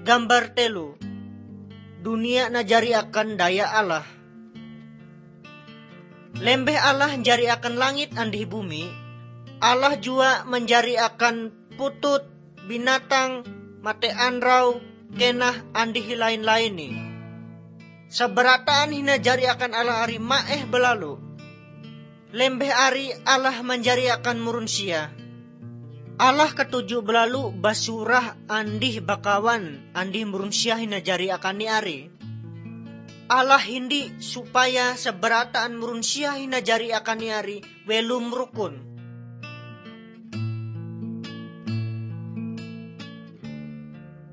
gambar telu. Dunia najari akan daya Allah. Lembeh Allah jari akan langit andih bumi. Allah jua menjari akan putut, binatang, mate anrau, kenah andih lain-lain ni. Seberataan hina jari akan Allah ari maeh belalu. Lembeh ari Allah menjari akan murunsia. Allah ketujuh belalu basurah andih bakawan andih murunsia hina jari akan ni ari. Allah hindi supaya seberataan murunsia hina jari akan ni ari welum rukun.